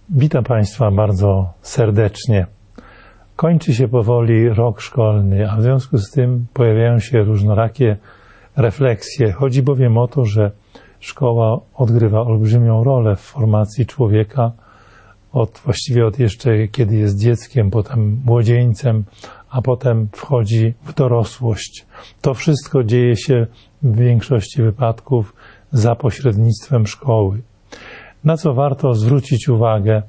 Witam Państwa bardzo serdecznie. Kończy się powoli rok szkolny, a w związku z tym pojawiają się różnorakie refleksje. Chodzi bowiem o to, że szkoła odgrywa olbrzymią rolę w formacji człowieka, właściwie od jeszcze kiedy jest dzieckiem, potem młodzieńcem, a potem wchodzi w dorosłość. To wszystko dzieje się w większości wypadków za pośrednictwem szkoły. Na co warto zwrócić uwagę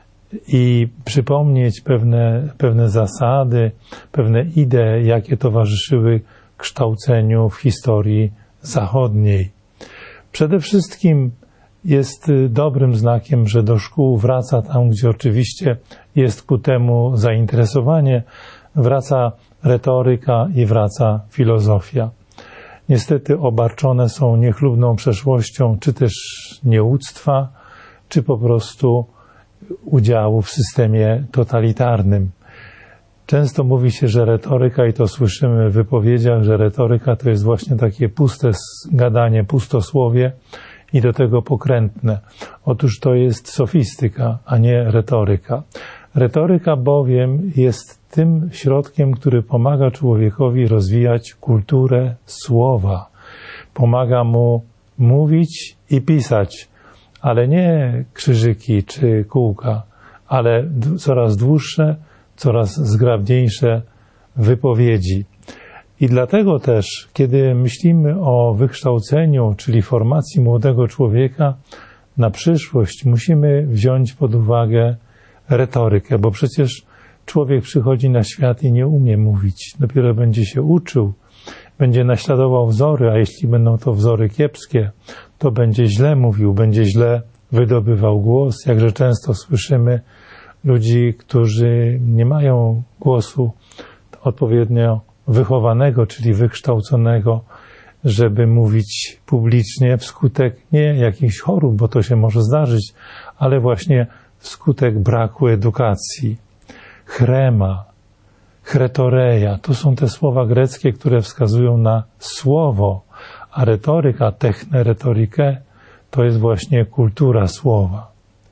i przypomnieć pewne zasady, pewne idee, jakie towarzyszyły kształceniu w historii zachodniej. Przede wszystkim jest dobrym znakiem, że do szkół wraca tam, gdzie oczywiście jest ku temu zainteresowanie, wraca retoryka i wraca filozofia. Niestety obarczone są niechlubną przeszłością, czy też nieuctwa, czy po prostu udziału w systemie totalitarnym. Często mówi się, że retoryka, i to słyszymy w wypowiedziach, że retoryka to jest właśnie takie puste gadanie, pustosłowie i do tego pokrętne. Otóż to jest sofistyka, a nie retoryka. Retoryka bowiem jest tym środkiem, który pomaga człowiekowi rozwijać kulturę słowa. Pomaga mu mówić i pisać, ale nie krzyżyki czy kółka, ale coraz dłuższe, coraz zgrabniejsze wypowiedzi. I dlatego też, kiedy myślimy o wykształceniu, czyli formacji młodego człowieka na przyszłość, musimy wziąć pod uwagę retorykę, bo przecież człowiek przychodzi na świat i nie umie mówić. Dopiero będzie się uczył, będzie naśladował wzory, a jeśli będą to wzory kiepskie, to będzie źle mówił, będzie źle wydobywał głos. Jakże często słyszymy ludzi, którzy nie mają głosu odpowiednio wychowanego, czyli wykształconego, żeby mówić publicznie wskutek nie jakichś chorób, bo to się może zdarzyć, ale właśnie wskutek braku edukacji. Chrema, chretoreia, to są te słowa greckie, które wskazują na słowo, a retoryka, techne retorykę, to jest właśnie kultura słowa.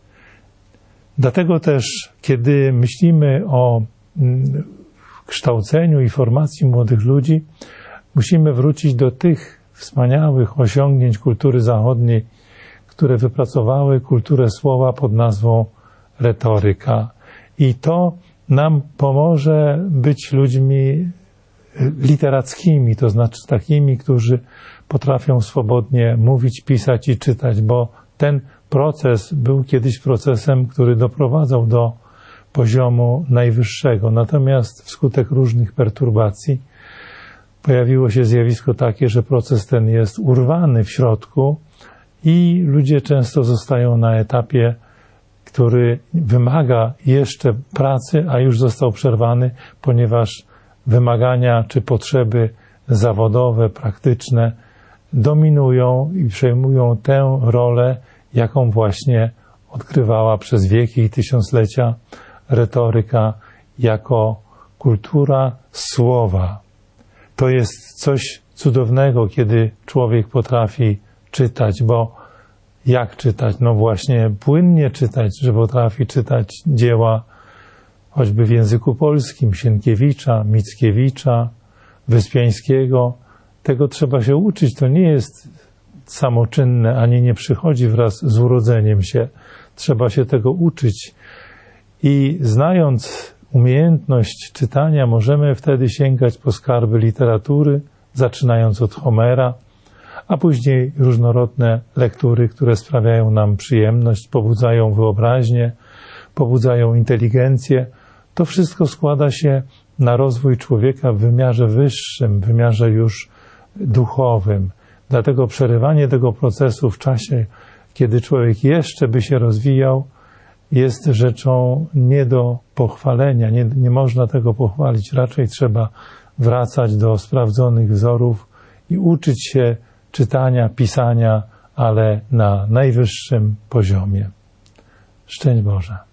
Dlatego też, kiedy myślimy o kształceniu i formacji młodych ludzi, musimy wrócić do tych wspaniałych osiągnięć kultury zachodniej, które wypracowały kulturę słowa pod nazwą retoryka. I to nam pomoże być ludźmi literackimi, to znaczy takimi, którzy potrafią swobodnie mówić, pisać i czytać, bo ten proces był kiedyś procesem, który doprowadzał do poziomu najwyższego. Natomiast wskutek różnych perturbacji pojawiło się zjawisko takie, że proces ten jest urwany w środku i ludzie często zostają na etapie, który wymaga jeszcze pracy, a już został przerwany, ponieważ wymagania czy potrzeby zawodowe, praktyczne dominują i przejmują tę rolę, jaką właśnie odgrywała przez wieki i tysiąclecia retoryka jako kultura słowa. To jest coś cudownego, kiedy człowiek potrafi czytać, bo jak czytać? No właśnie płynnie czytać, że potrafi czytać dzieła choćby w języku polskim, Sienkiewicza, Mickiewicza, Wyspiańskiego. Tego trzeba się uczyć. To nie jest samoczynne, ani nie przychodzi wraz z urodzeniem się. Trzeba się tego uczyć. I znając umiejętność czytania, możemy wtedy sięgać po skarby literatury, zaczynając od Homera, a później różnorodne lektury, które sprawiają nam przyjemność, pobudzają wyobraźnię, pobudzają inteligencję. To wszystko składa się na rozwój człowieka w wymiarze wyższym, w wymiarze już duchowym. Dlatego przerywanie tego procesu w czasie, kiedy człowiek jeszcze by się rozwijał, jest rzeczą nie do pochwalenia. Nie można tego pochwalić. Raczej trzeba wracać do sprawdzonych wzorów i uczyć się czytania, pisania, ale na najwyższym poziomie. Szczęść Boże.